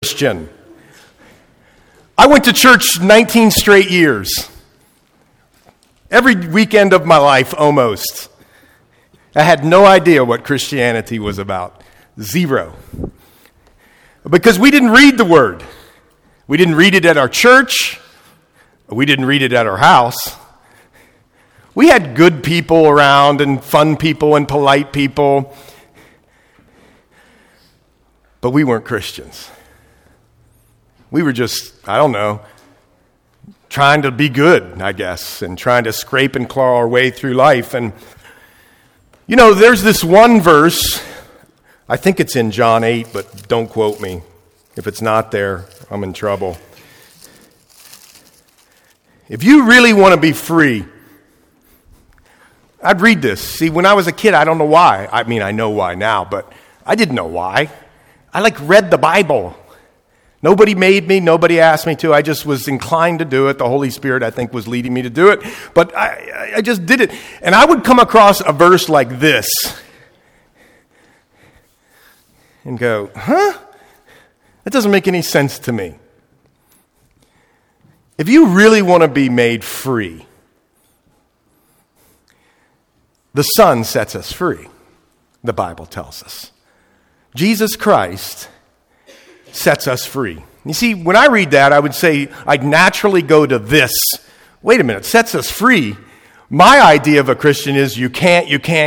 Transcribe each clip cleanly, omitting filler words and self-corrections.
Christian. I went to church 19 straight years. Every weekend of my life, almost. I had no idea what Christianity was about. Zero. Because we didn't read the Word. We didn't read it at our church. We didn't read it at our house. We had good people around and fun people and polite people. But we weren't Christians. We were just, trying to be good, I guess, and trying to scrape and claw our way through life. And, there's this one verse, I think it's in John 8, but don't quote me. If it's not there, I'm in trouble. If you really want to be free, I'd read this. See, when I was a kid, I don't know why. I know why now, but I didn't know why. I read the Bible. Nobody made me. Nobody asked me to. I just was inclined to do it. The Holy Spirit, I think, was leading me to do it. But I just did it. And I would come across a verse like this and go, that doesn't make any sense to me. If you really want to be made free, the Son sets us free, the Bible tells us. Jesus Christ sets us free. You see, when I read that, I would say I'd naturally go to this. Wait a minute, sets us free. My idea of a Christian is you can't.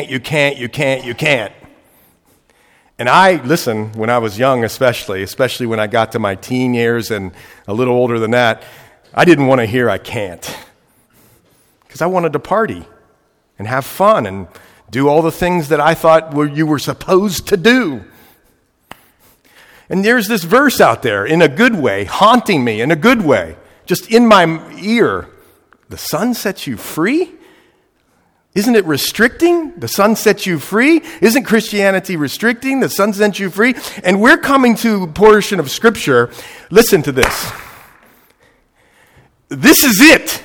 And when I was young especially when I got to my teen years and a little older than that, I didn't want to hear I can't. Because I wanted to party and have fun and do all the things that I thought you were supposed to do. And there's this verse out there in a good way, haunting me in a good way, just in my ear. The Son sets you free? Isn't it restricting? The Son sets you free? Isn't Christianity restricting? The Son sets you free? And we're coming to a portion of Scripture. Listen to this. This is it.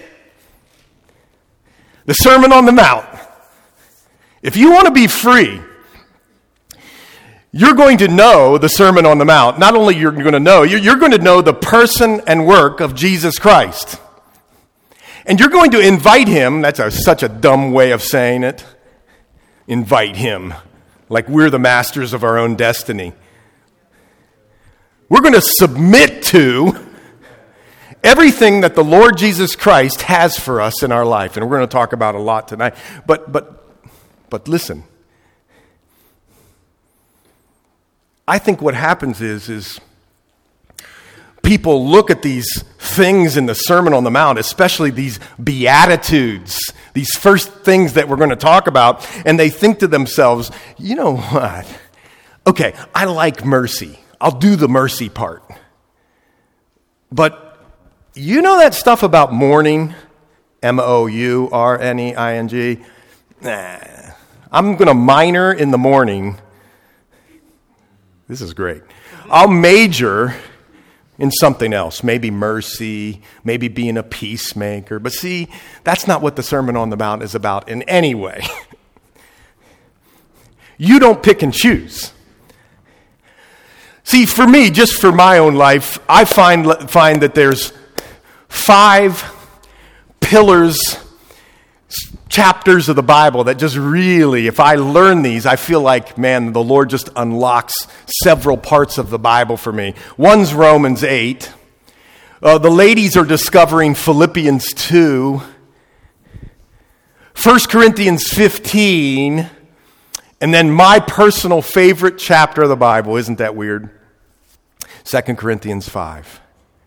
The Sermon on the Mount. If you want to be free, you're going to know the Sermon on the Mount. Not only you're going to know the person and work of Jesus Christ. And you're going to invite him. That's such a dumb way of saying it. Invite him. Like we're the masters of our own destiny. We're going to submit to everything that the Lord Jesus Christ has for us in our life. And we're going to talk about a lot tonight. But listen. I think what happens is people look at these things in the Sermon on the Mount, especially these Beatitudes, these first things that we're going to talk about, and they think to themselves, you know what? Okay, I like mercy. I'll do the mercy part. But you know that stuff about mourning? M-O-U-R-N-E-I-N-G? I'm going to minor in the mourning. This is great. I'll major in something else, maybe mercy, maybe being a peacemaker. But see, that's not what the Sermon on the Mount is about in any way. You don't pick and choose. See, for me, just for my own life, I find that there's 5 pillars, chapters of the Bible that just really, if I learn these, I feel like, man, the Lord just unlocks several parts of the Bible for me. One's Romans 8. The ladies are discovering Philippians 2. 1 Corinthians 15. And then my personal favorite chapter of the Bible, isn't that weird? 2 Corinthians 5.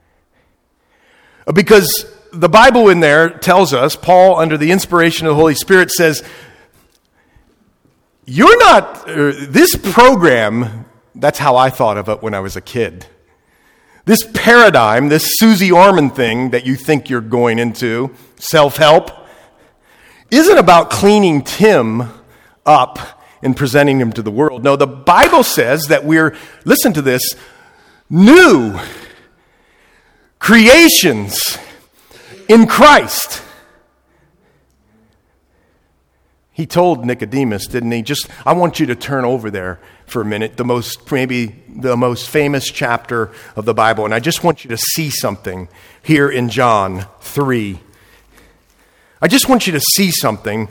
Because the Bible in there tells us, Paul, under the inspiration of the Holy Spirit, says, this program, that's how I thought of it when I was a kid. This paradigm, this Susie Orman thing that you think you're going into, self-help, isn't about cleaning Tim up and presenting him to the world. No, the Bible says that we're, listen to this, new creations in Christ. He told Nicodemus, didn't he? I want you to turn over there for a minute, maybe the most famous chapter of the Bible. And I just want you to see something here in John 3. I just want you to see something.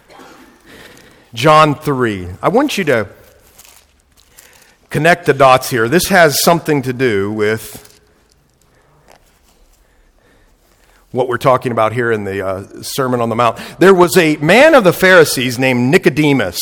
John 3. I want you to connect the dots here. This has something to do with what we're talking about here in the Sermon on the Mount. There was a man of the Pharisees named Nicodemus,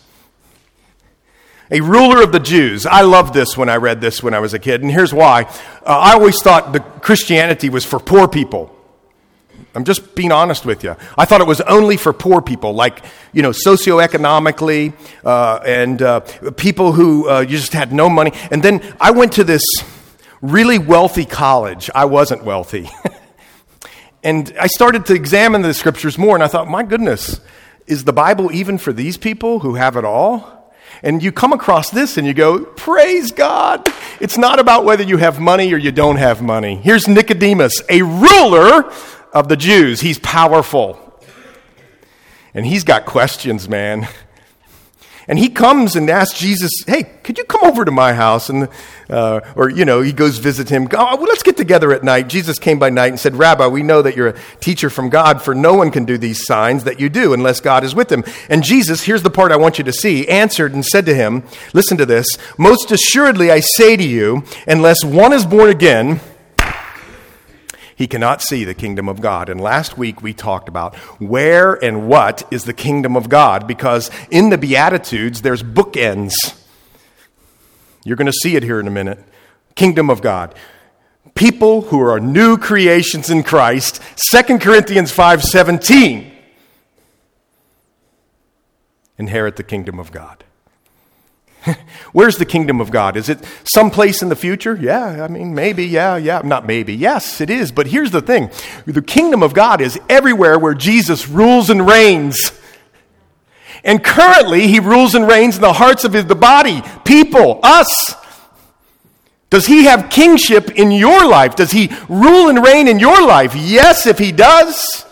a ruler of the Jews. I loved this when I read this when I was a kid, and here's why. I always thought that Christianity was for poor people. I'm just being honest with you. I thought it was only for poor people, like, socioeconomically, and people who just had no money. And then I went to this really wealthy college. I wasn't wealthy. And I started to examine the scriptures more, and I thought, my goodness, is the Bible even for these people who have it all? And you come across this and you go, praise God. It's not about whether you have money or you don't have money. Here's Nicodemus, a ruler of the Jews. He's powerful. And he's got questions, man. And he comes and asks Jesus, hey, could you come over to my house? And he goes visit him. Oh, well, let's get together at night. Jesus came by night and said, Rabbi, we know that you're a teacher from God, for no one can do these signs that you do unless God is with him. And Jesus, here's the part I want you to see, answered and said to him, listen to this, most assuredly I say to you, unless one is born again, he cannot see the kingdom of God. And last week we talked about where and what is the kingdom of God, because in the Beatitudes there's bookends. You're going to see it here in a minute. Kingdom of God. People who are new creations in Christ. 2 Corinthians 5:17 inherit the kingdom of God. Where's the kingdom of God? Is it someplace in the future? Yeah, maybe, yeah. Not maybe. Yes, it is. But here's the thing. The kingdom of God is everywhere where Jesus rules and reigns. And currently, he rules and reigns in the hearts of the body, people, us. Does he have kingship in your life? Does he rule and reign in your life? Yes, if he does,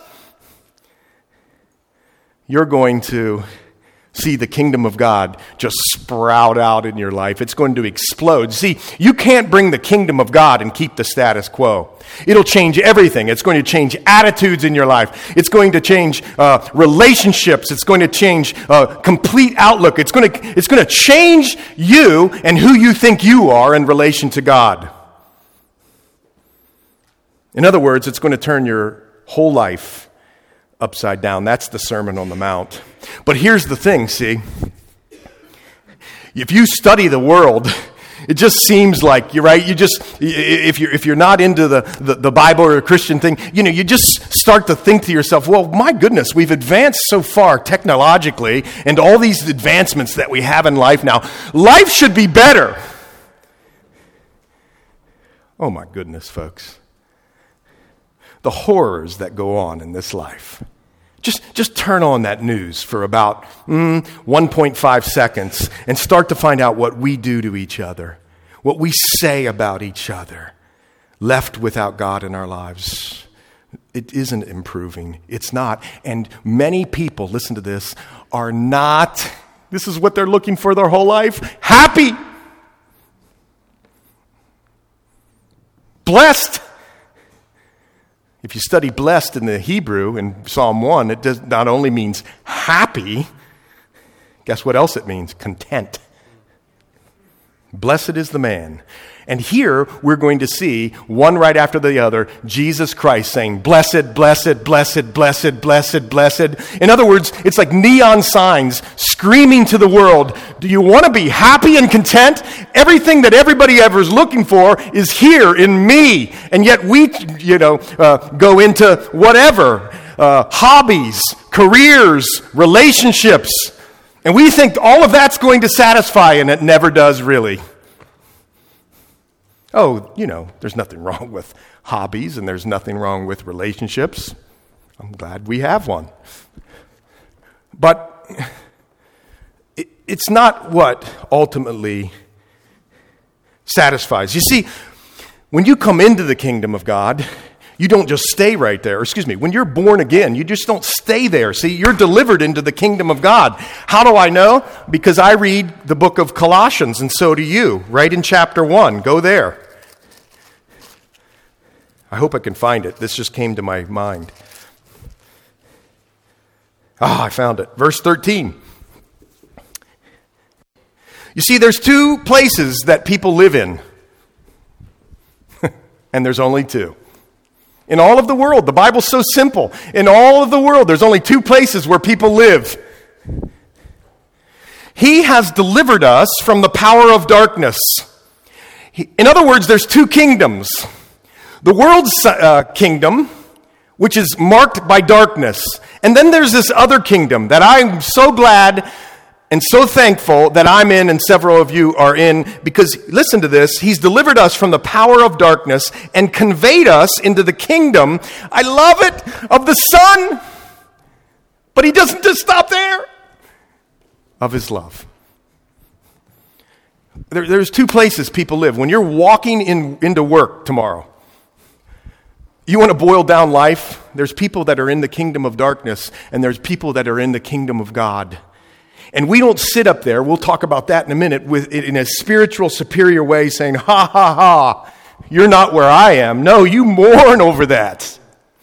you're going to see the kingdom of God just sprout out in your life. It's going to explode. See, you can't bring the kingdom of God and keep the status quo. It'll change everything. It's going to change attitudes in your life. It's going to change relationships. It's going to change complete outlook. It's going to change you and who you think you are in relation to God. In other words, it's going to turn your whole life upside down. That's the Sermon on the Mount. But here's the thing, see. If you study the world, it just seems like, you're right, if you're not into the Bible or a Christian thing, you just start to think to yourself, well, my goodness, we've advanced so far technologically, and all these advancements that we have in life now. Life should be better. Oh my goodness, folks. The horrors that go on in this life. Just turn on that news for about 1.5 seconds and start to find out what we do to each other, what we say about each other, left without God in our lives. It isn't improving. It's not. And many people, listen to this, are not, this is what they're looking for their whole life, happy, blessed. If you study blessed in the Hebrew in Psalm 1, it does not only means happy, guess what else it means? Content. Blessed is the man. And here we're going to see, one right after the other, Jesus Christ saying, blessed, blessed, blessed, blessed, blessed, blessed. In other words, it's like neon signs screaming to the world, do you want to be happy and content? Everything that everybody ever is looking for is here in me. And yet we, go into whatever, hobbies, careers, relationships. And we think all of that's going to satisfy, and it never does really. Oh, there's nothing wrong with hobbies, and there's nothing wrong with relationships. I'm glad we have one. But it's not what ultimately satisfies. You see, when you come into the kingdom of God, You don't just stay right there. When you're born again, you just don't stay there. See, you're delivered into the kingdom of God. How do I know? Because I read the book of Colossians, and so do you, right in chapter 1. Go there. I hope I can find it. This just came to my mind. I found it. Verse 13. You see, there's two places that people live in. And there's only two. In all of the world, the Bible's so simple. In all of the world, there's only two places where people live. He has delivered us from the power of darkness. In other words, there's two kingdoms. The world's kingdom, which is marked by darkness. And then there's this other kingdom that I'm so glad and so thankful that I'm in and several of you are in, because listen to this, he's delivered us from the power of darkness and conveyed us into the kingdom, I love it, of the Son. But he doesn't just stop there, of his love. There's two places people live. When you're walking into work tomorrow, you want to boil down life, there's people that are in the kingdom of darkness, and there's people that are in the kingdom of God. And we don't sit up there, we'll talk about that in a minute, in a spiritual, superior way saying, ha, ha, ha, you're not where I am. No, you mourn over that.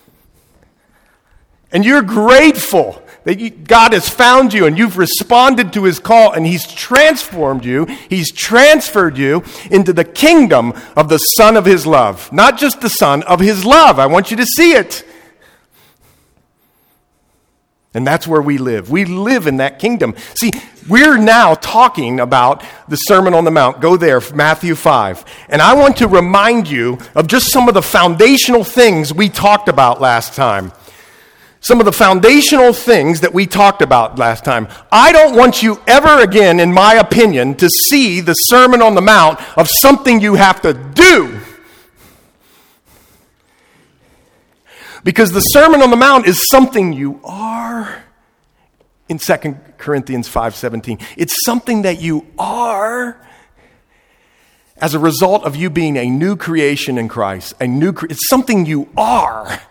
And you're grateful that God has found you and you've responded to his call and he's transformed you, he's transferred you into the kingdom of the Son of his love. Not just the Son, of his love. I want you to see it. And that's where we live. We live in that kingdom. See, we're now talking about the Sermon on the Mount. Go there, Matthew 5. And I want to remind you of just some of the foundational things we talked about last time. Some of the foundational things that we talked about last time. I don't want you ever again, in my opinion, to see the Sermon on the Mount of something you have to do. Because the Sermon on the Mount is something you are. In 2 Corinthians 5:17, it's something that you are as a result of you being a new creation in Christ. It's something you are.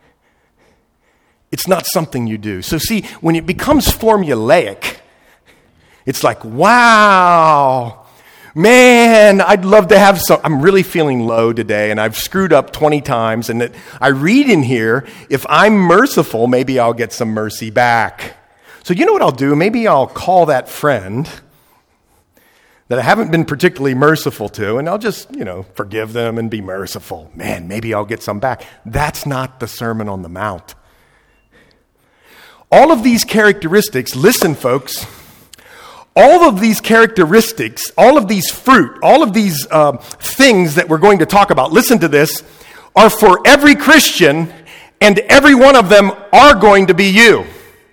It's not something you do. So see, when it becomes formulaic, it's like, wow. Man, I'd love to have some. I'm really feeling low today, and I've screwed up 20 times. And I read in here, if I'm merciful, maybe I'll get some mercy back. So you know what I'll do? Maybe I'll call that friend that I haven't been particularly merciful to, and I'll just, forgive them and be merciful. Man, maybe I'll get some back. That's not the Sermon on the Mount. All of these characteristics, listen, folks, all of these characteristics, all of these fruit, all of these things that we're going to talk about, listen to this, are for every Christian, and every one of them are going to be you.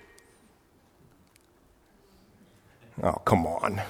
Oh, come on.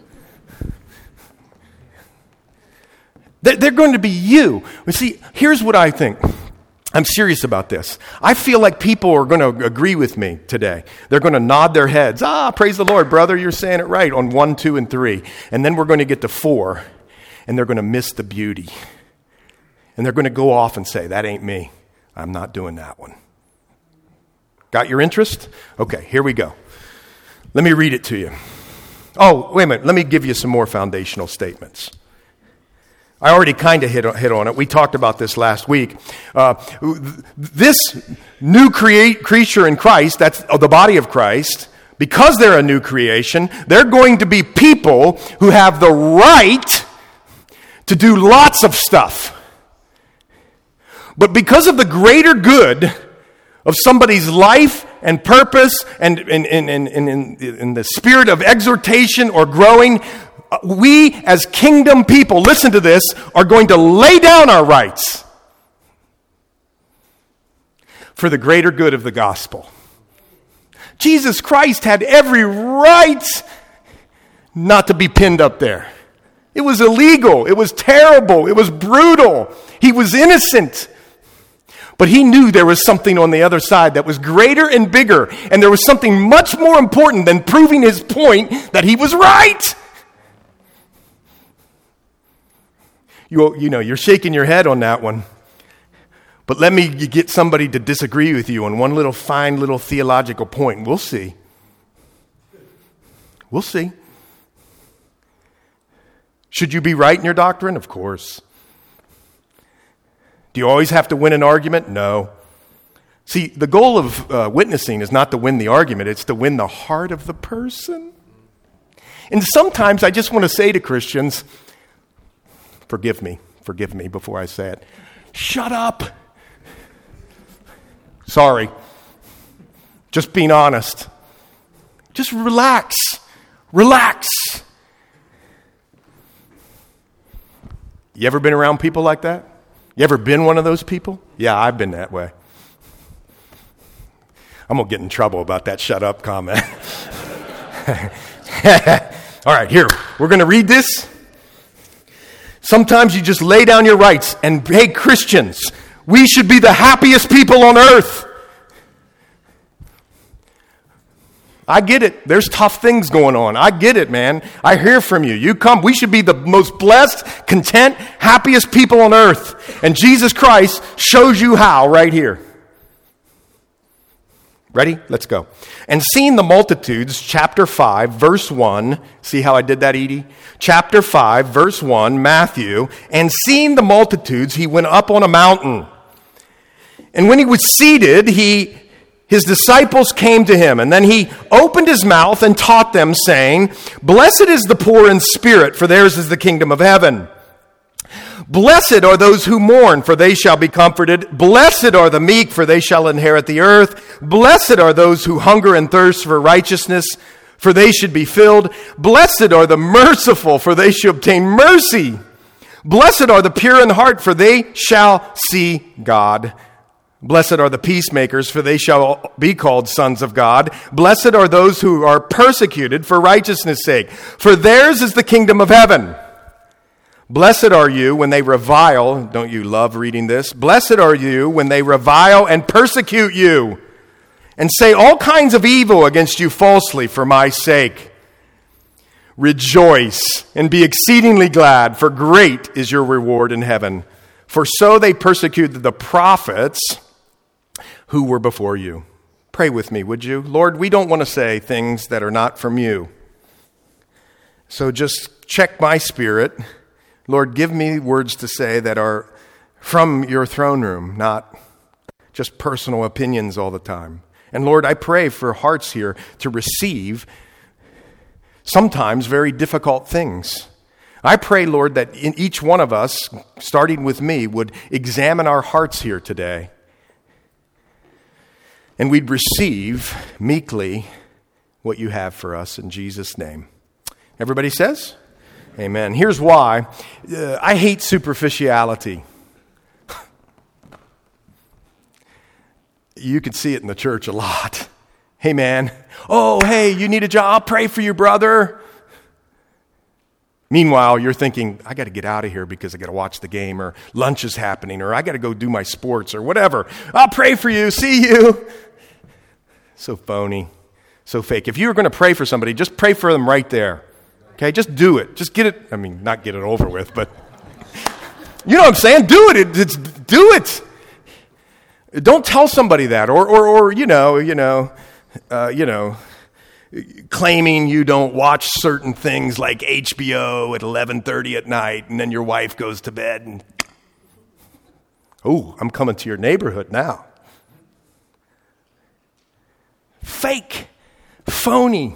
They're going to be you. But see, here's what I think. I'm serious about this. I feel like people are going to agree with me today. They're going to nod their heads. Praise the Lord, brother, you're saying it right on 1, 2, and 3. And then we're going to get to 4, and they're going to miss the beauty. And they're going to go off and say, that ain't me. I'm not doing that one. Got your interest? Okay, here we go. Let me read it to you. Oh, wait a minute. Let me give you some more foundational statements. I already kind of hit on it. We talked about this last week. This new creature in Christ, that's the body of Christ, because they're a new creation, they're going to be people who have the right to do lots of stuff. But because of the greater good of somebody's life and purpose and in the spirit of exhortation or growing, we as kingdom people, listen to this, are going to lay down our rights for the greater good of the gospel. Jesus Christ had every right not to be pinned up there. It was illegal. It was terrible. It was brutal. He was innocent. But he knew there was something on the other side that was greater and bigger. And there was something much more important than proving his point that he was right. You're shaking your head on that one. But let me get somebody to disagree with you on one little fine little theological point. We'll see. We'll see. Should you be right in your doctrine? Of course. Do you always have to win an argument? No. See, the goal of witnessing is not to win the argument, it's to win the heart of the person. And sometimes I just want to say to Christians, forgive me before I say it. Shut up. Sorry. Just being honest. Just relax. Relax. You ever been around people like that? You ever been one of those people? Yeah, I've been that way. I'm going to get in trouble about that shut up comment. All right, here. We're going to read this. Sometimes you just lay down your rights. And hey, Christians, we should be the happiest people on earth. I get it. There's tough things going on. I get it, man. I hear from you. You come. We should be the most blessed, content, happiest people on earth. And Jesus Christ shows you how right here. Ready? Let's go. And seeing the multitudes, chapter 5, verse 1. See how I did that, Edie? Chapter 5, verse 1, Matthew. And seeing the multitudes, he went up on a mountain. And when he was seated, his disciples came to him, and then he opened his mouth and taught them, saying, Blessed is the poor in spirit, for theirs is the kingdom of heaven. Blessed are those who mourn, for they shall be comforted. Blessed are the meek, for they shall inherit the earth. Blessed are those who hunger and thirst for righteousness, for they should be filled. Blessed are the merciful, for they shall obtain mercy. Blessed are the pure in heart, for they shall see God. Blessed are the peacemakers, for they shall be called sons of God. Blessed are those who are persecuted for righteousness' sake, for theirs is the kingdom of heaven. Blessed are you when they revile. Don't you love reading this? Blessed are you when they revile and persecute you and say all kinds of evil against you falsely for my sake. Rejoice and be exceedingly glad, for great is your reward in heaven. For so they persecuted the prophets who were before you. Pray with me, would you? Lord, we don't want to say things that are not from you. So just check my spirit. Lord, give me words to say that are from your throne room, not just personal opinions all the time. And Lord, I pray for hearts here to receive sometimes very difficult things. I pray, Lord, that in each one of us, starting with me, would examine our hearts here today. And we'd receive meekly what you have for us in Jesus' name. Everybody says? Amen. Here's why. I hate superficiality. You can see it in the church a lot. Hey, man. Oh, hey, you need a job? I'll pray for you, brother. Meanwhile, you're thinking, I got to get out of here because I got to watch the game, or lunch is happening, or I got to go do my sports, or whatever. I'll pray for you. See you. So phony. So fake. If you were going to pray for somebody, just pray for them right there. Okay, just do it. Just get it. I mean, not get it over with, but you know what I'm saying? Do it. Do it. Don't tell somebody that, or claiming you don't watch certain things like HBO at 11:30 at night, and then your wife goes to bed. And I'm coming to your neighborhood now. Fake, phony.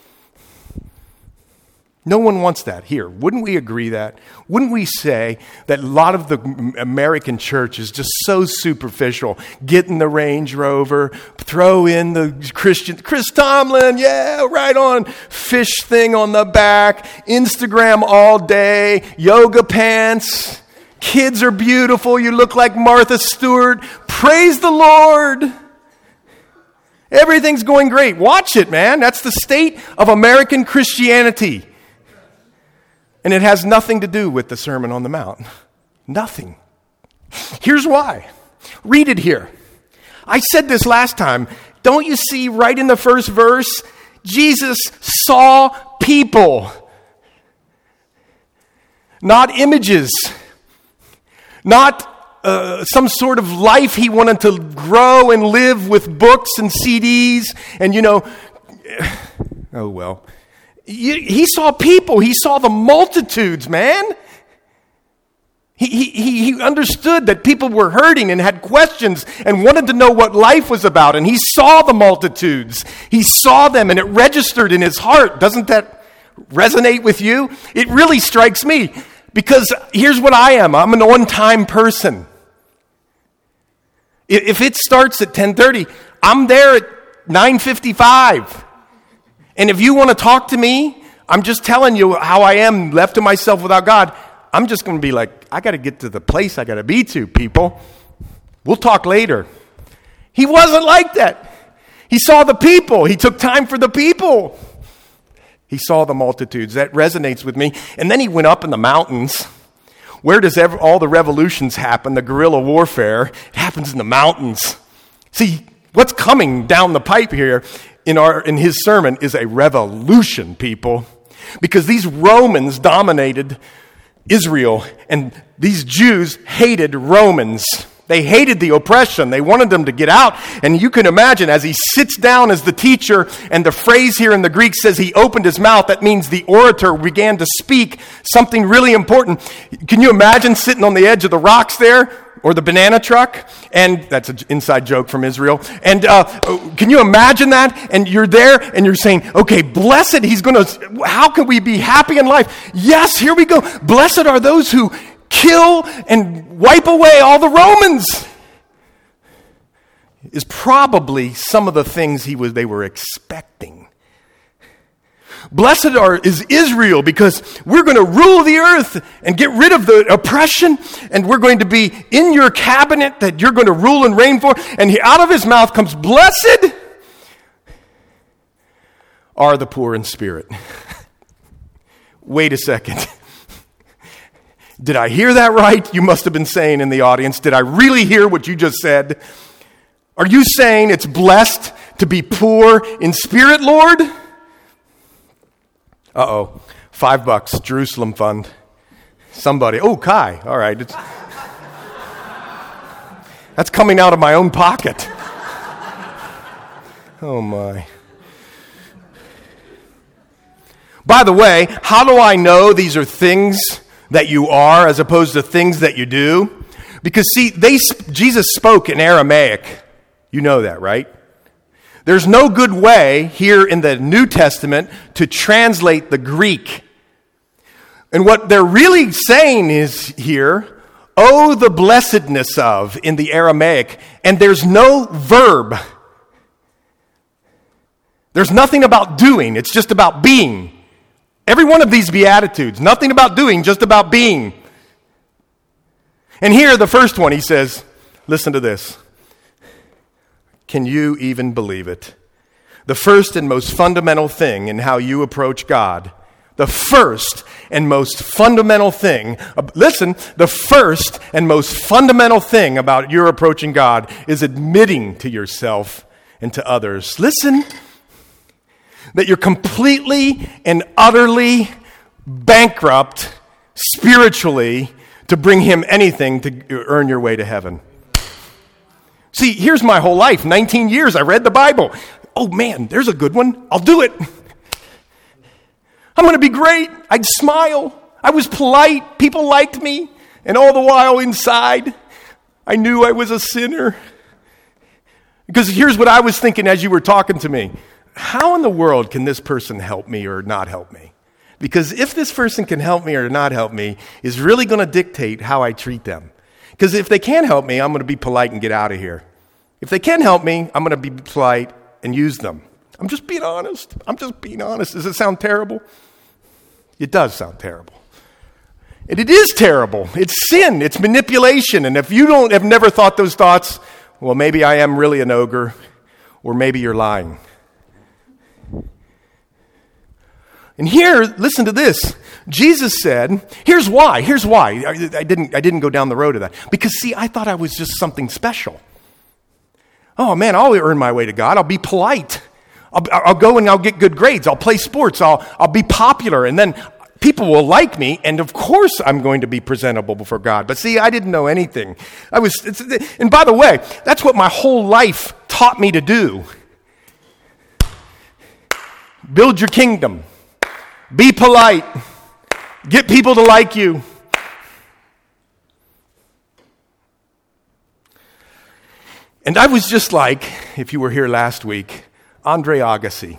No one wants that here. Wouldn't we agree that? Wouldn't we say that a lot of the American church is just so superficial? Get in the Range Rover, throw in the Chris Tomlin, yeah, right on, fish thing on the back, Instagram all day, yoga pants, kids are beautiful, you look like Martha Stewart, praise the Lord. Everything's going great. Watch it, man. That's the state of American Christianity. And it has nothing to do with the Sermon on the Mount. Nothing. Here's why. Read it here. I said this last time. Don't you see right in the first verse? Jesus saw people. Not images. Not some sort of life he wanted to grow and live with books and CDs and, oh well. He saw people. He saw the multitudes, man. He understood that people were hurting and had questions and wanted to know what life was about. And he saw the multitudes. He saw them and it registered in his heart. Doesn't that resonate with you? It really strikes me because here's what I am. I'm an on-time person. If it starts at 10:30, I'm there at 9:55. And if you want to talk to me, I'm just telling you how I am left to myself without God. I'm just going to be like, I got to get to the place I got to be to, people. We'll talk later. He wasn't like that. He saw the people. He took time for the people. He saw the multitudes. That resonates with me. And then he went up in the mountains. Where does all the revolutions happen, the guerrilla warfare? It happens in the mountains. See, what's coming down the pipe here in his sermon is a revolution, people. Because these Romans dominated Israel, and these Jews hated Romans. They hated the oppression. They wanted them to get out. And you can imagine as he sits down as the teacher, and the phrase here in the Greek says he opened his mouth. That means the orator began to speak something really important. Can you imagine sitting on the edge of the rocks there? Or the banana truck, and that's an inside joke from Israel. And can you imagine that? And you're there, and you're saying, okay, blessed, how can we be happy in life? Yes, here we go. Blessed are those who kill and wipe away all the Romans. Is probably some of the things they were expecting. Blessed is Israel because we're going to rule the earth and get rid of the oppression, and we're going to be in your cabinet that you're going to rule and reign for. And out of his mouth comes, blessed are the poor in spirit. Wait a second. Did I hear that right? You must have been saying in the audience, did I really hear what you just said? Are you saying it's blessed to be poor in spirit, Lord? Uh-oh, $5, Jerusalem Fund. Somebody, Kai, all right. That's coming out of my own pocket. Oh my. By the way, how do I know these are things that you are as opposed to things that you do? Because see, Jesus spoke in Aramaic. You know that, right? There's no good way here in the New Testament to translate the Greek. And what they're really saying is here, oh, the blessedness of in the Aramaic. And there's no verb. There's nothing about doing. It's just about being. Every one of these Beatitudes, nothing about doing, just about being. And here, the first one, he says, listen to this. Can you even believe it? The first and most fundamental thing in how you approach God, the first and most fundamental thing, the first and most fundamental thing about your approaching God is admitting to yourself and to others. Listen, that you're completely and utterly bankrupt spiritually to bring him anything to earn your way to heaven. See, here's my whole life. 19 years, I read the Bible. Oh man, there's a good one. I'll do it. I'm going to be great. I'd smile. I was polite. People liked me. And all the while inside, I knew I was a sinner. Because here's what I was thinking as you were talking to me. How in the world can this person help me or not help me? Because if this person can help me or not help me is really going to dictate how I treat them. Because if they can't help me, I'm going to be polite and get out of here. If they can help me, I'm going to be polite and use them. I'm just being honest. Does it sound terrible? It does sound terrible. And it is terrible. It's sin. It's manipulation. And if you have never thought those thoughts, well, maybe I am really an ogre, or maybe you're lying. And here, listen to this. Jesus said, here's why. I didn't go down the road of that. Because see, I thought I was just something special. Oh man, I'll earn my way to God. I'll be polite. I'll go and I'll get good grades. I'll play sports. I'll be popular. And then people will like me, and of course I'm going to be presentable before God. But see, I didn't know anything. And by the way, that's what my whole life taught me to do. Build your kingdom. Be polite. Get people to like you. And I was just like, if you were here last week, Andre Agassi.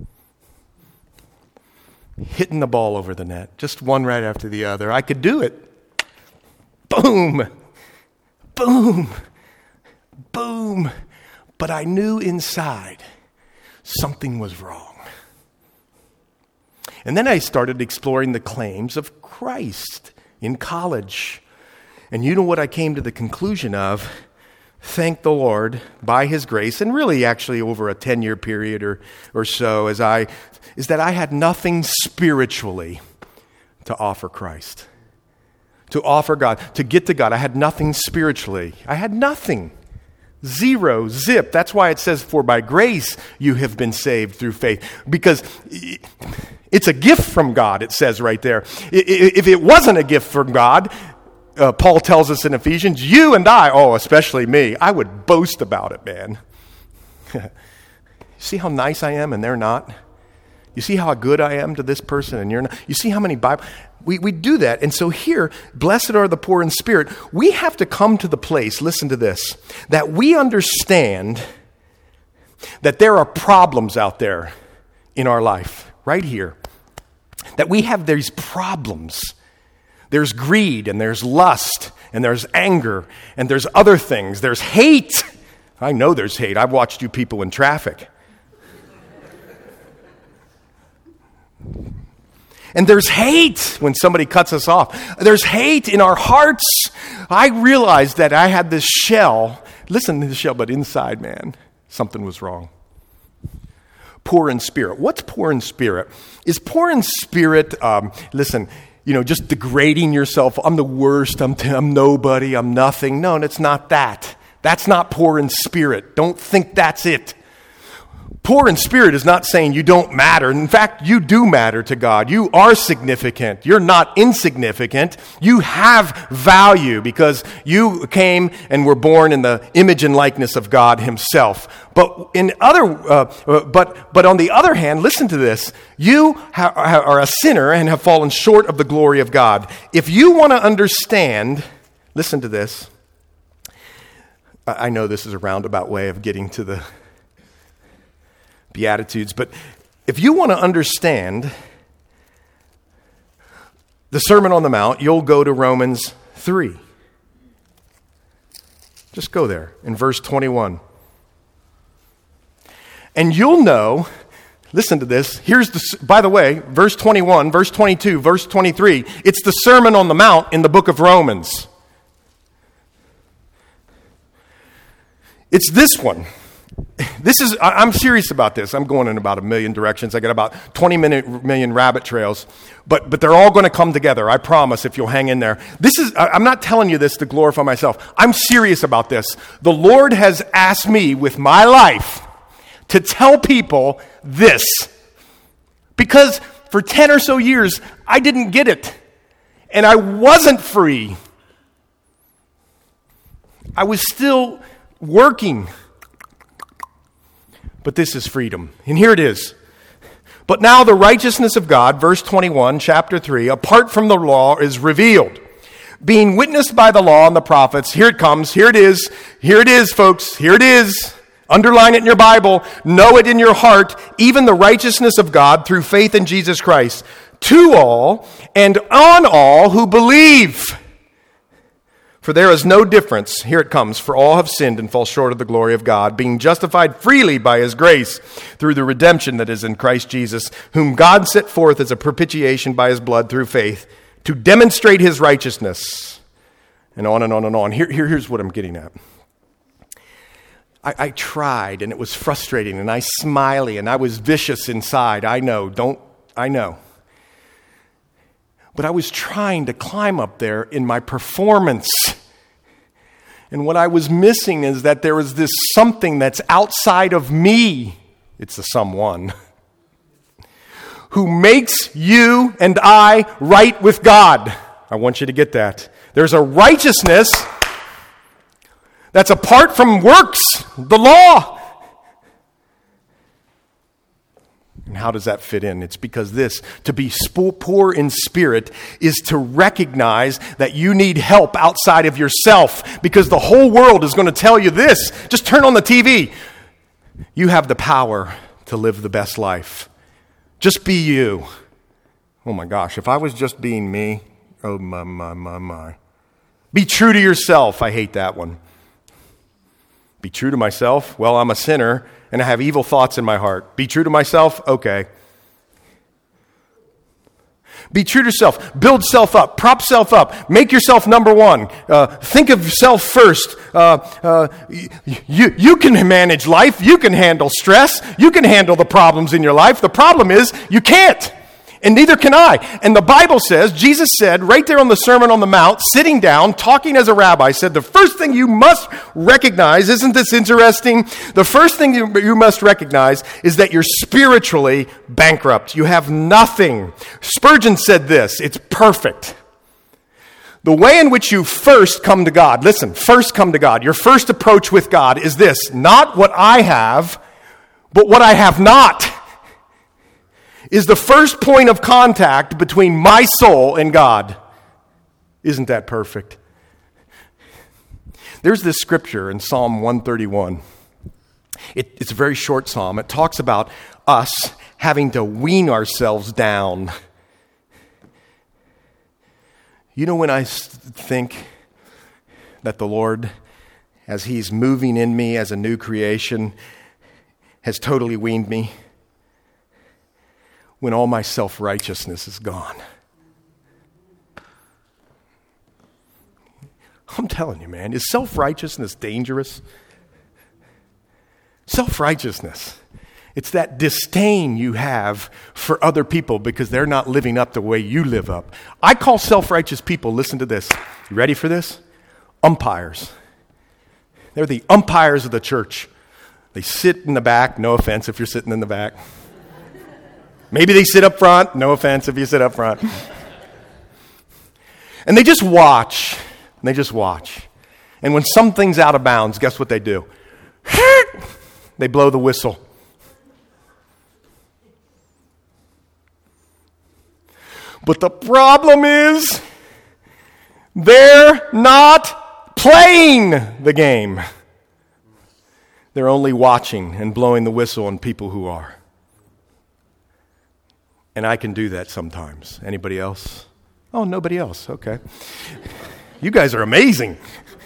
Hitting the ball over the net, just one right after the other. I could do it. Boom, boom, boom. But I knew inside something was wrong. And then I started exploring the claims of Christ in college. And you know what I came to the conclusion of? Thank the Lord, by His grace, and really actually over a 10-year period or so, is that I had nothing spiritually to offer Christ, to offer God, to get to God. I had nothing spiritually. I had nothing. Zero, zip. That's why it says, for by grace you have been saved through faith. Because it's a gift from God, it says right there. If it wasn't a gift from God, Paul tells us in Ephesians, you and I, especially me, I would boast about it, man. See how nice I am and they're not? You see how good I am to this person and you're not? You see how many Bible... We do that. And so here, blessed are the poor in spirit. We have to come to the place, listen to this, that we understand that there are problems out there in our life, right here. That we have these problems. There's greed, and there's lust, and there's anger, and there's other things. There's hate. I know there's hate. I've watched you people in traffic. And there's hate when somebody cuts us off. There's hate in our hearts. I realized that I had this shell. Listen to the shell, but inside, man, something was wrong. Poor in spirit. What's poor in spirit? Is poor in spirit, just degrading yourself? I'm the worst. I'm nobody. I'm nothing. No, it's not that. That's not poor in spirit. Don't think that's it. Poor in spirit is not saying you don't matter. In fact, you do matter to God. You are significant. You're not insignificant. You have value because you came and were born in the image and likeness of God Himself. But on the other hand, listen to this. You are a sinner and have fallen short of the glory of God. If you want to understand, listen to this. I know this is a roundabout way of getting to the Beatitudes, but if you want to understand the Sermon on the Mount, you'll go to Romans 3. Just go there in verse 21. And you'll know, listen to this, by the way, verse 21, verse 22, verse 23, it's the Sermon on the Mount in the book of Romans. It's this one. I'm serious about this. I'm going in about a million directions. I got about 20 million rabbit trails, but they're all going to come together. I promise if you'll hang in there. I'm not telling you this to glorify myself. I'm serious about this. The Lord has asked me with my life to tell people this because for 10 or so years, I didn't get it and I wasn't free. I was still working. But this is freedom. And here it is. But now the righteousness of God, verse 21, chapter 3, apart from the law is revealed. Being witnessed by the law and the prophets. Here it comes. Here it is. Here it is, folks. Here it is. Underline it in your Bible. Know it in your heart. Even the righteousness of God through faith in Jesus Christ. To all and on all who believe. For there is no difference, here it comes, for all have sinned and fall short of the glory of God, being justified freely by His grace through the redemption that is in Christ Jesus, whom God set forth as a propitiation by His blood through faith, to demonstrate His righteousness. And on and on and on. Here's what I'm getting at. I tried, and it was frustrating, and I was smiley, and I was vicious inside. I know. But I was trying to climb up there in my performance. And what I was missing is that there is this something that's outside of me. It's the someone who makes you and I right with God. I want you to get that. There's a righteousness that's apart from works, the law. And how does that fit in? It's because to be poor in spirit is to recognize that you need help outside of yourself, because the whole world is going to tell you this. Just turn on the TV. You have the power to live the best life. Just be you. Oh my gosh, if I was just being me, oh my. Be true to yourself. I hate that one. Be true to myself. Well, I'm a sinner and I have evil thoughts in my heart. Be true to myself? Okay. Be true to self. Build self up. Prop self up. Make yourself number one. Think of self first. You can manage life. You can handle stress. You can handle the problems in your life. The problem is you can't. And neither can I. And the Bible says, Jesus said right there on the Sermon on the Mount, sitting down, talking as a rabbi, said the first thing you must recognize, isn't this interesting? The first thing you must recognize is that you're spiritually bankrupt. You have nothing. Spurgeon said this, it's perfect. The way in which you first come to God, listen, first come to God, your first approach with God is this, not what I have, but what I have not. Is the first point of contact between my soul and God. Isn't that perfect? There's this scripture in Psalm 131. It's a very short psalm. It talks about us having to wean ourselves down. You know when I think that the Lord, as He's moving in me as a new creation, has totally weaned me? When all my self-righteousness is gone. I'm telling you, man, is self-righteousness dangerous? Self-righteousness. It's that disdain you have for other people because they're not living up the way you live up. I call self-righteous people, listen to this. You ready for this? Umpires. They're the umpires of the church. They sit in the back. No offense if you're sitting in the back. Maybe they sit up front. No offense if you sit up front. And they just watch. They just watch. And when something's out of bounds, guess what they do? They blow the whistle. But the problem is, they're not playing the game. They're only watching and blowing the whistle on people who are. And I can do that sometimes. Anybody else? Oh, nobody else. Okay. You guys are amazing.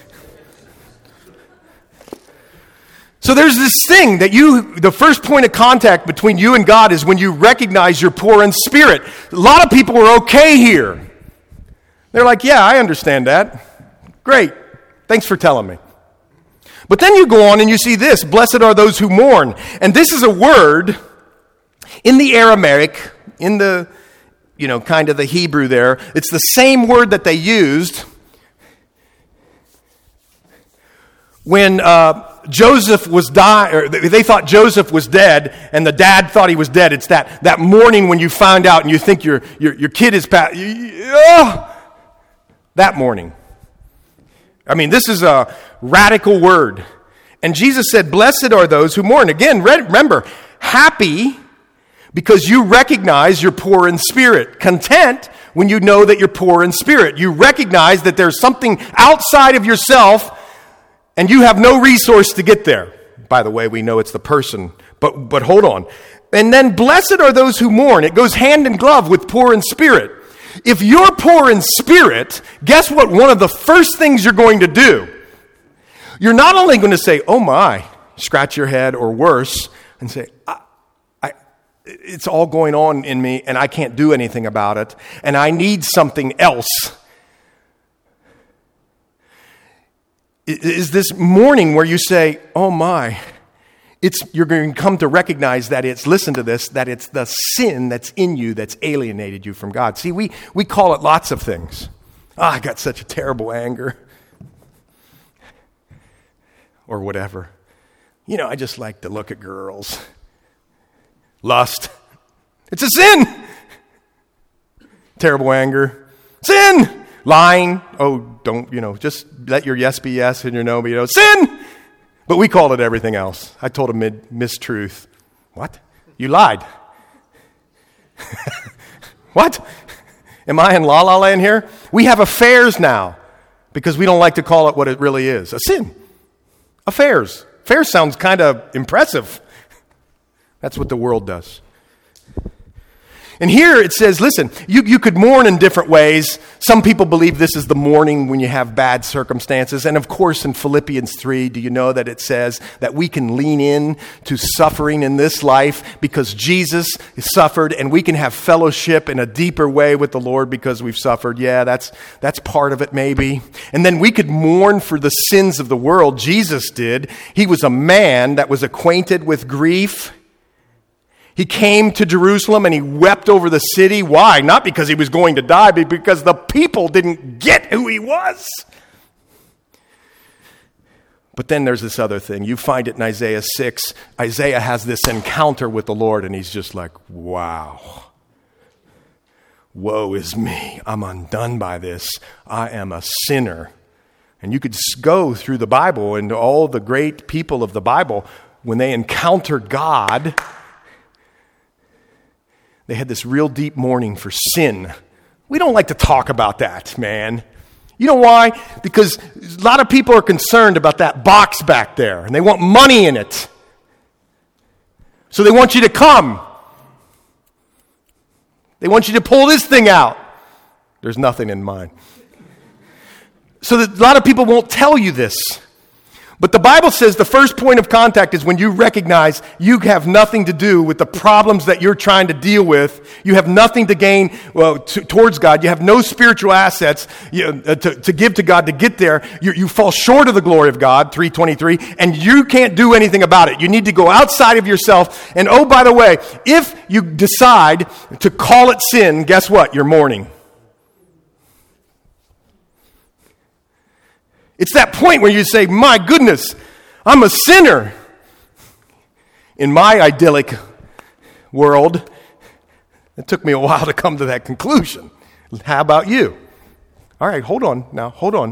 So there's this thing that the first point of contact between you and God is when you recognize you're poor in spirit. A lot of people are okay here. They're like, yeah, I understand that. Great. Thanks for telling me. But then you go on and you see this, blessed are those who mourn. And this is a word in the Aramaic, in the, kind of the Hebrew there. It's the same word that they used when Joseph was dying, or they thought Joseph was dead, and the dad thought he was dead. It's that morning when you find out and you think your kid is that morning. I mean, this is a radical word. And Jesus said, blessed are those who mourn. Again, remember, happy because you recognize you're poor in spirit. Content when you know that you're poor in spirit. You recognize that there's something outside of yourself and you have no resource to get there. By the way, we know it's the person, but hold on. And then blessed are those who mourn. It goes hand in glove with poor in spirit. If you're poor in spirit, guess what? One of the first things you're going to do, you're not only going to say, oh my, scratch your head, or worse, and say, it's all going on in me and I can't do anything about it and I need something else. Is this morning where you say, oh my, you're going to come to recognize that listen to this, that it's the sin that's in you that's alienated you from God. See, we call it lots of things. I got such a terrible anger. Or whatever. I just like to look at girls. Lust. It's a sin. terrible anger. Sin! Lying. Oh, don't, just let your yes be yes and your no be no. Sin! But we called it everything else. I told a mistruth. What? You lied. What? Am I in La La Land here? We have affairs now because we don't like to call it what it really is. A sin. Affairs. Affairs sounds kind of impressive. That's what the world does. And here it says, listen, you could mourn in different ways. Some people believe this is the mourning when you have bad circumstances. And of course, in Philippians 3, do you know that it says that we can lean in to suffering in this life because Jesus suffered, and we can have fellowship in a deeper way with the Lord because we've suffered? Yeah, that's part of it maybe. And then we could mourn for the sins of the world. Jesus did. He was a man that was acquainted with grief. He came to Jerusalem and he wept over the city. Why? Not because he was going to die, but because the people didn't get who he was. But then there's this other thing. You find it in Isaiah 6. Isaiah has this encounter with the Lord and he's just like, wow. Woe is me. I'm undone by this. I am a sinner. And you could go through the Bible and all the great people of the Bible, when they encountered God, they had this real deep mourning for sin. We don't like to talk about that, man. You know why? Because a lot of people are concerned about that box back there, and they want money in it. So they want you to come. They want you to pull this thing out. There's nothing in mine. So that a lot of people won't tell you this. But the Bible says the first point of contact is when you recognize you have nothing to do with the problems that you're trying to deal with. You have nothing to gain towards God. You have no spiritual assets to give to God to get there. You fall short of the glory of God, 3:23, and you can't do anything about it. You need to go outside of yourself. And oh, by the way, if you decide to call it sin, guess what? You're mourning. It's that point where you say, my goodness, I'm a sinner. In my idyllic world, it took me a while to come to that conclusion. How about you? All right, hold on.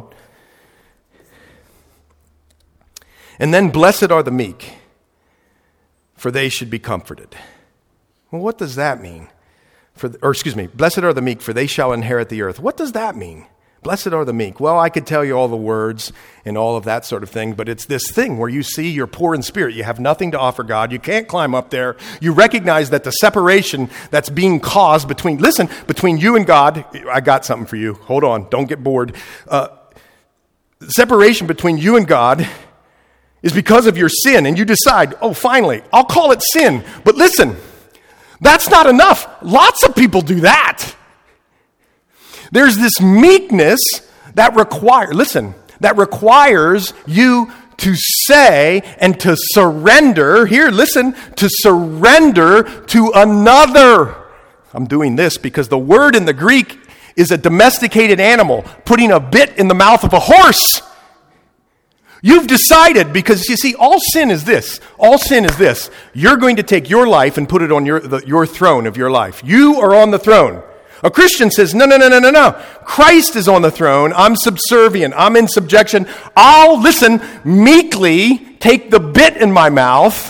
And then, blessed are the meek, for they should be comforted. Well, what does that mean? Blessed are the meek, for they shall inherit the earth. What does that mean? Blessed are the meek. Well, I could tell you all the words and all of that sort of thing, but it's this thing where you see you're poor in spirit. You have nothing to offer God. You can't climb up there. You recognize that the separation that's being caused between you and God, I got something for you. Hold on. Don't get bored. Separation between you and God is because of your sin, and you decide, oh, finally, I'll call it sin. But listen, that's not enough. Lots of people do that. There's this meekness that requires you to say and to surrender. To surrender to another. I'm doing this because the word in the Greek is a domesticated animal, putting a bit in the mouth of a horse. You've decided, because you see, all sin is this. You're going to take your life and put it on your throne of your life. You are on the throne. A Christian says, no. Christ is on the throne. I'm subservient. I'm in subjection. I'll, meekly take the bit in my mouth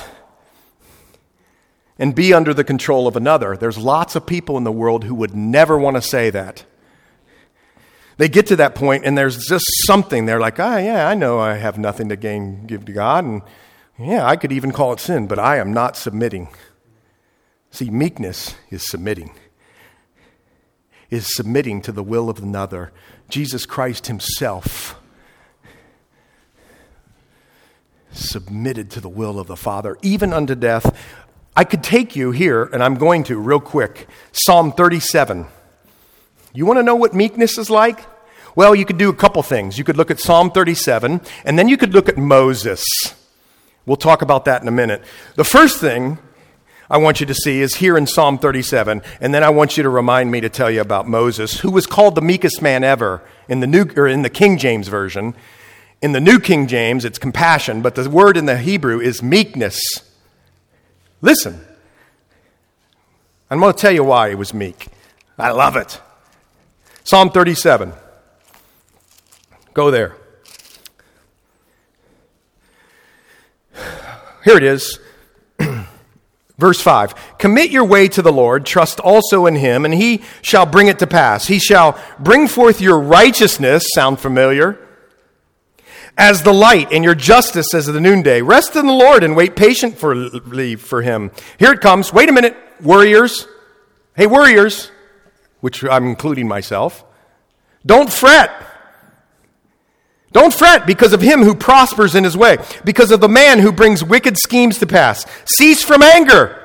and be under the control of another. There's lots of people in the world who would never want to say that. They get to that point and there's just something. They're like, I know I have nothing to give to God. And I could even call it sin, but I am not submitting. See, meekness is submitting. Is submitting to the will of another. Jesus Christ himself submitted to the will of the Father, even unto death. I could take you here, and I'm going to real quick. Psalm 37. You want to know what meekness is like? Well, you could do a couple things. You could look at Psalm 37, and then you could look at Moses. We'll talk about that in a minute. The first thing I want you to see is here in Psalm 37, and then I want you to remind me to tell you about Moses, who was called the meekest man ever in the King James Version. In the New King James, it's compassion, but the word in the Hebrew is meekness. Listen, I'm going to tell you why he was meek. I love it. Psalm 37. Go there. Here it is. Verse 5. Commit your way to the Lord, trust also in him, and he shall bring it to pass. He shall bring forth your righteousness, sound familiar, as the light, and your justice as the noonday. Rest in the Lord and wait patiently for him. Here it comes. Wait a minute, worriers. Hey, worriers, which I'm including myself. Don't fret. Don't fret because of him who prospers in his way, because of the man who brings wicked schemes to pass. Cease from anger.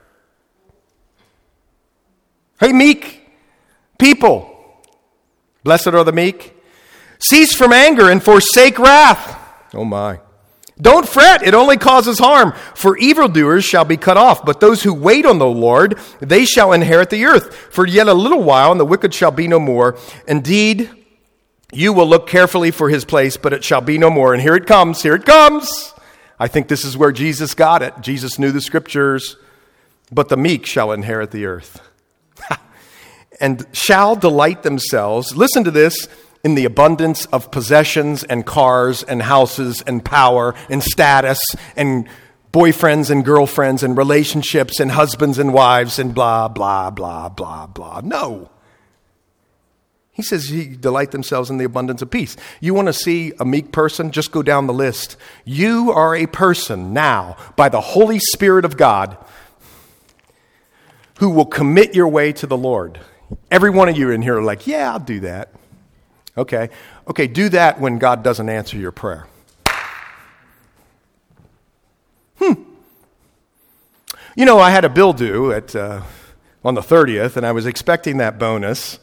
Hey, meek people. Blessed are the meek. Cease from anger and forsake wrath. Oh my. Don't fret, it only causes harm. For evildoers shall be cut off, but those who wait on the Lord, they shall inherit the earth. For yet a little while, and the wicked shall be no more. Indeed, you will look carefully for his place, but it shall be no more. And here it comes, here it comes. I think this is where Jesus got it. Jesus knew the scriptures. But the meek shall inherit the earth. And shall delight themselves, listen to this, in the abundance of possessions and cars and houses and power and status and boyfriends and girlfriends and relationships and husbands and wives and blah, blah, blah, blah, blah. No. He says he delight themselves in the abundance of peace. You want to see a meek person? Just go down the list. You are a person now, by the Holy Spirit of God, who will commit your way to the Lord. Every one of you in here are like, yeah, I'll do that. Okay, do that when God doesn't answer your prayer. You know, I had a bill due on the 30th, and I was expecting that bonus.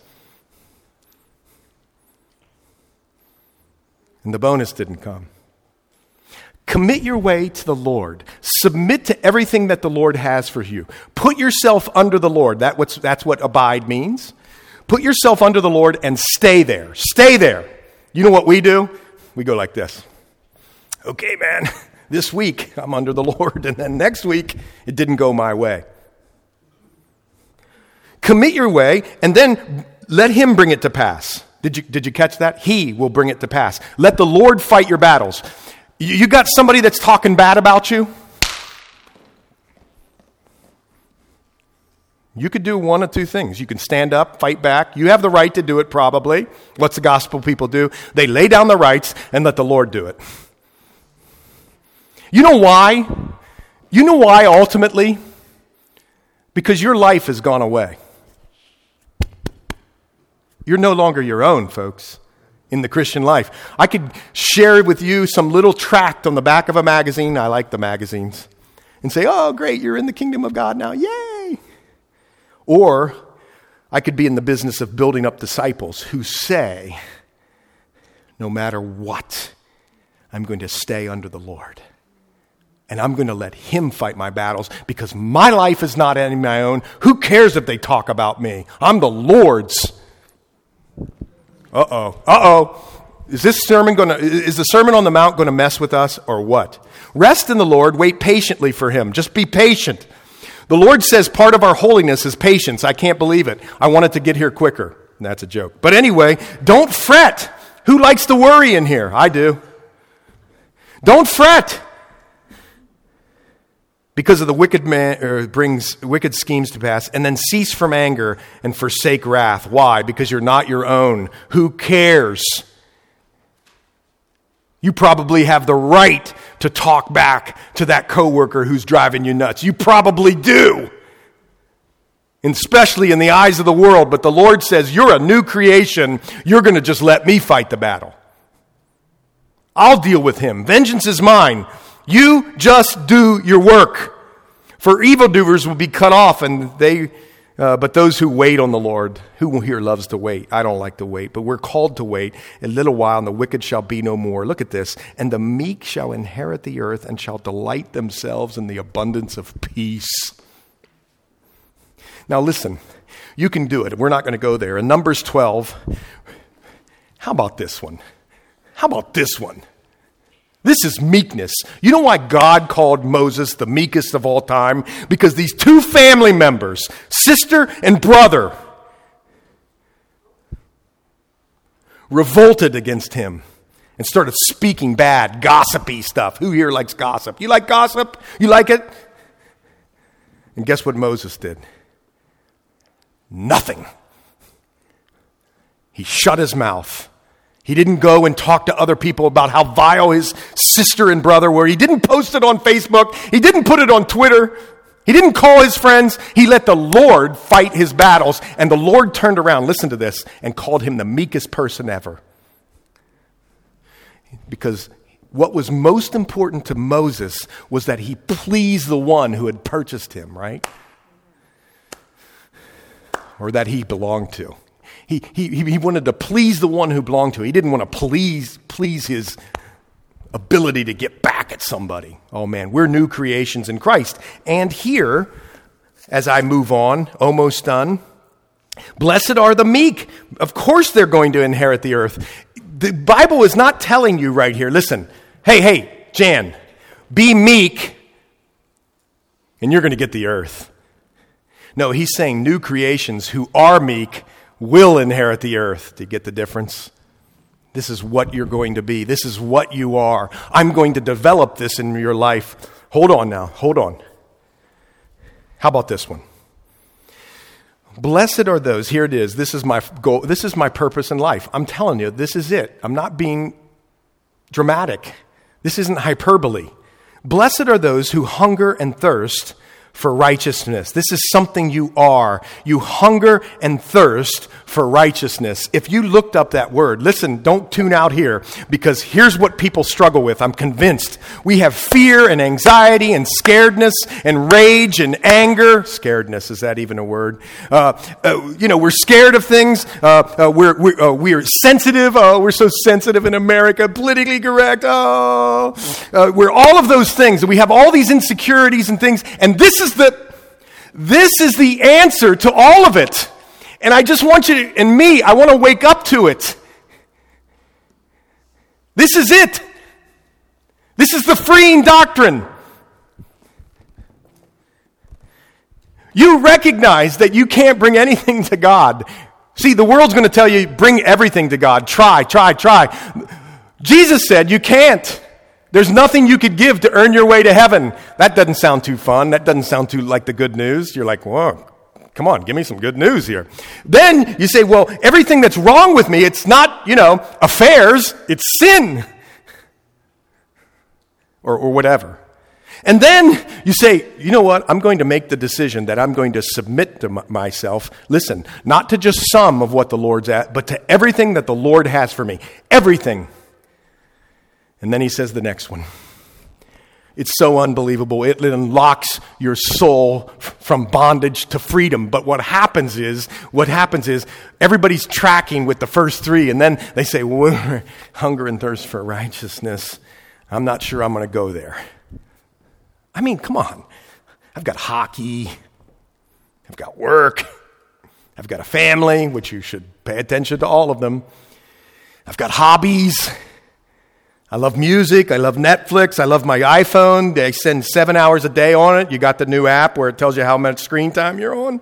And the bonus didn't come. Commit your way to the Lord. Submit to everything that the Lord has for you. Put yourself under the Lord. That's what abide means. Put yourself under the Lord and stay there. Stay there. You know what we do? We go like this. Okay, man, this week I'm under the Lord, and then next week it didn't go my way. Commit your way, and then let him bring it to pass. Did you catch that? He will bring it to pass. Let the Lord fight your battles. You got somebody that's talking bad about you? You could do one of two things. You can stand up, fight back. You have the right to do it probably. What's the gospel people do? They lay down their rights and let the Lord do it. You know why? You know why ultimately? Because your life has gone away. You're no longer your own, folks, in the Christian life. I could share with you some little tract on the back of a magazine. I like the magazines. And say, oh, great, you're in the kingdom of God now. Yay! Or I could be in the business of building up disciples who say, no matter what, I'm going to stay under the Lord. And I'm going to let him fight my battles because my life is not any of my own. Who cares if they talk about me? I'm the Lord's. Is the Sermon on the Mount going to mess with us or what? Rest in the Lord, wait patiently for him. Just be patient. The Lord says part of our holiness is patience. I can't believe it. I wanted to get here quicker. That's a joke. But anyway, don't fret. Who likes to worry in here? I do. Don't fret. Because of the wicked man brings wicked schemes to pass, and then cease from anger and forsake wrath. Why? Because you're not your own. Who cares? You probably have the right to talk back to that coworker who's driving you nuts. You probably do. And especially in the eyes of the world. But the Lord says, you're a new creation. You're going to just let me fight the battle. I'll deal with him. Vengeance is mine. You just do your work. For evildoers will be cut off, but those who wait on the Lord, who here loves to wait? I don't like to wait, but we're called to wait a little while, and the wicked shall be no more. Look at this. And the meek shall inherit the earth and shall delight themselves in the abundance of peace. Now listen, you can do it. We're not going to go there. In Numbers 12, how about this one? How about this one? This is meekness. You know why God called Moses the meekest of all time? Because these two family members, sister and brother, revolted against him and started speaking bad, gossipy stuff. Who here likes gossip? You like gossip? You like it? And guess what Moses did? Nothing. He shut his mouth. He didn't go and talk to other people about how vile his sister and brother were. He didn't post it on Facebook. He didn't put it on Twitter. He didn't call his friends. He let the Lord fight his battles. And the Lord turned around, listen to this, and called him the meekest person ever. Because what was most important to Moses was that he pleased the one who had purchased him, right? Or that he belonged to. He wanted to please the one who belonged to him. He didn't want to please his ability to get back at somebody. Oh man, we're new creations in Christ. And here, as I move on, almost done, blessed are the meek. Of course they're going to inherit the earth. The Bible is not telling you right here, listen, hey, Jan, be meek and you're going to get the earth. No, he's saying new creations who are meek will inherit the earth. Do you get the difference? This is what you're going to be. This is what you are. I'm going to develop this in your life. Hold on now. Hold on. How about this one? Blessed are those. Here it is. This is my goal. This is my purpose in life. I'm telling you, this is it. I'm not being dramatic. This isn't hyperbole. Blessed are those who hunger and thirst for righteousness. This is something you are. You hunger and thirst for righteousness. If you looked up that word, listen, don't tune out here, because here's what people struggle with. I'm convinced. We have fear and anxiety and scaredness and rage and anger. Scaredness, is that even a word? We're scared of things. We're sensitive. Oh, we're so sensitive in America. Politically correct. We're all of those things. We have all these insecurities and things, and this is the answer to all of it. And I just want you and me, I want to wake up to it. This is it. This is the freeing doctrine. You recognize that you can't bring anything to God. See, the world's going to tell you, bring everything to God. Try. Jesus said you can't. There's nothing you could give to earn your way to heaven. That doesn't sound too fun. That doesn't sound too like the good news. You're like, whoa, come on, give me some good news here. Then you say, well, everything that's wrong with me, it's not, affairs, it's sin. Or whatever. And then you say, you know what? I'm going to make the decision that I'm going to submit to myself. Listen, not to just some of what the Lord's at, but to everything that the Lord has for me. Everything. And then he says the next one. It's so unbelievable. It unlocks your soul from bondage to freedom. But what happens is everybody's tracking with the first three, and then they say, well, hunger and thirst for righteousness. I'm not sure I'm going to go there. I mean, come on. I've got hockey. I've got work. I've got a family, which you should pay attention to all of them. I've got hobbies. I love music. I love Netflix. I love my iPhone. They spend 7 hours a day on it. You got the new app where it tells you how much screen time you're on.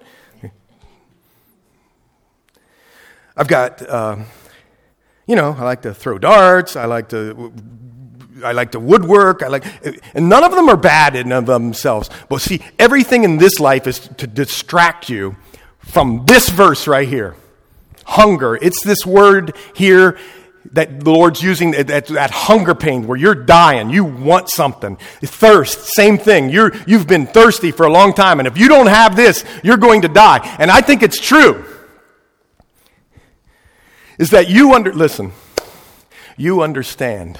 I've got, I like to throw darts. I like to woodwork. And none of them are bad in of themselves. But see, everything in this life is to distract you from this verse right here. Hunger. It's this word here that the Lord's using, that hunger pain where you're dying, you want something. Thirst, same thing. You've been thirsty for a long time, and if you don't have this, you're going to die. And I think it's true. Is that you understand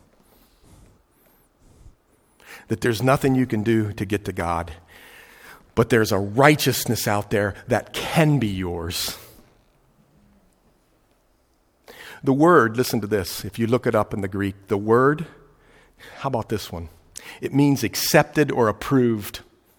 that there's nothing you can do to get to God, but there's a righteousness out there that can be yours. The word, listen to this, if you look it up in the Greek, the word, how about this one? It means accepted or approved.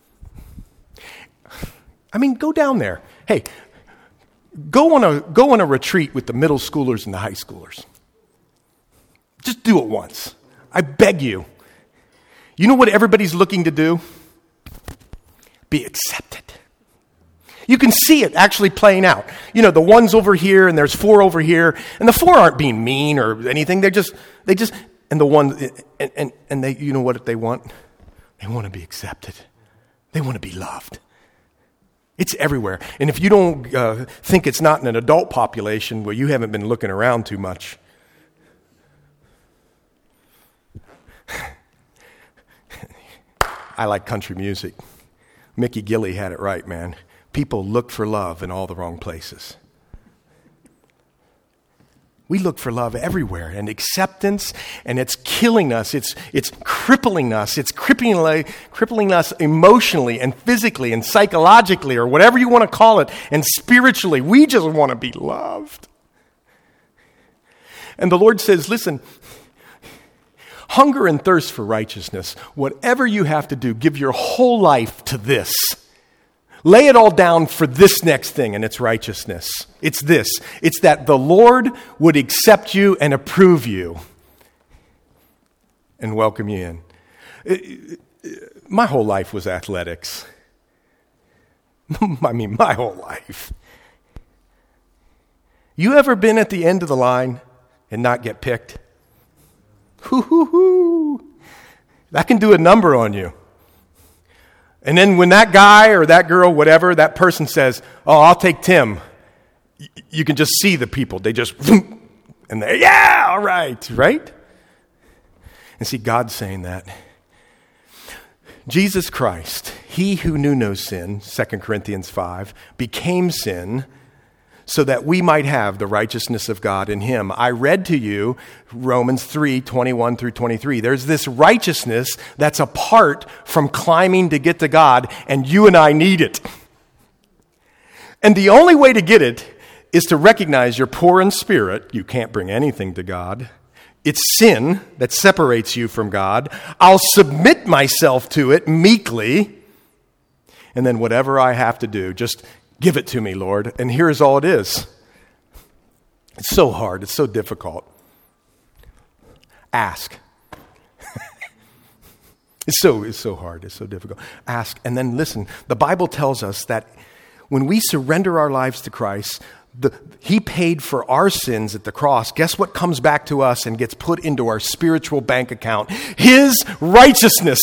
I mean, go down there. Hey, go on a retreat with the middle schoolers and the high schoolers. Just do it once. I beg you. You know what everybody's looking to do? Be accepted. You can see it actually playing out. You know, the one's over here and there's 4 over here, and the 4 aren't being mean or anything. They just, and the one, and they, you know what they want? They want to be accepted. They want to be loved. It's everywhere. And if you don't think it's not in an adult population, well, you haven't been looking around too much. I like country music. Mickey Gilley had it right, man. People look for love in all the wrong places. We look for love everywhere, and acceptance, and it's killing us. It's crippling us. It's crippling us emotionally and physically and psychologically, or whatever you want to call it, and spiritually. We just want to be loved. And the Lord says, listen, hunger and thirst for righteousness, whatever you have to do, give your whole life to this. Lay it all down for this next thing, and it's righteousness. It's this. It's that the Lord would accept you and approve you and welcome you in. My whole life was athletics. I mean, my whole life. You ever been at the end of the line and not get picked? Hoo-hoo-hoo. That can do a number on you. And then when that guy or that girl, whatever, that person says, oh, I'll take Tim, you can just see the people. They just, and they, yeah, all right, right? And see, God's saying that. Jesus Christ, he who knew no sin, 2 Corinthians 5, became sin so that we might have the righteousness of God in him. I read to you Romans 3, 21 through 23. There's this righteousness that's apart from climbing to get to God, and you and I need it. And the only way to get it is to recognize you're poor in spirit. You can't bring anything to God. It's sin that separates you from God. I'll submit myself to it meekly, and then whatever I have to do, just give it to me, Lord. And here's all it is. It's so hard. It's so difficult. Ask. It's so hard. It's so difficult. Ask. And then listen. The Bible tells us that when we surrender our lives to Christ, he paid for our sins at the cross. Guess what comes back to us and gets put into our spiritual bank account? His righteousness.